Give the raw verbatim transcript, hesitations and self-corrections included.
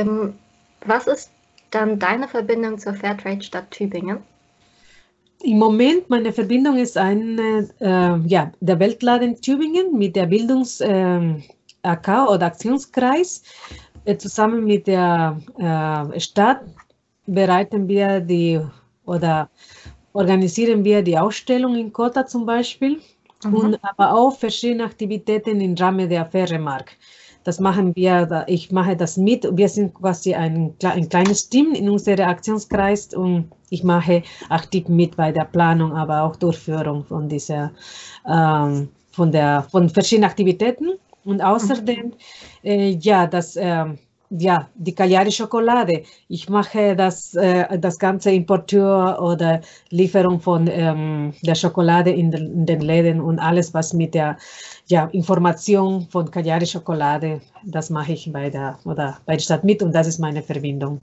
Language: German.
Ähm, was ist dann deine Verbindung zur Fairtrade-Stadt Tübingen? Im Moment, meine Verbindung ist eine, äh, ja, der Weltladen Tübingen mit der Bildungs-A K oder Aktionskreis. Äh, zusammen mit der äh, Stadt bereiten wir die oder organisieren wir die Ausstellung in Kota zum Beispiel Mhm. und aber auch verschiedene Aktivitäten im Rahmen der Fähremark. Das machen wir, ich mache das mit. Wir sind quasi ein, ein kleines Team in unserem Aktionskreis und ich mache aktiv mit bei der Planung, aber auch Durchführung von dieser, ähm, von der, von verschiedenen Aktivitäten. Und außerdem, mhm. äh, ja, das, äh, ja, die Cagliari-Schokolade. Ich mache das, äh, das ganze Importeur oder Lieferung von ähm, der Schokolade in, de, in den Läden und alles, was mit der ja, Information von Cagliari-Schokolade, das mache ich bei der, oder bei der Stadt mit und das ist meine Verbindung.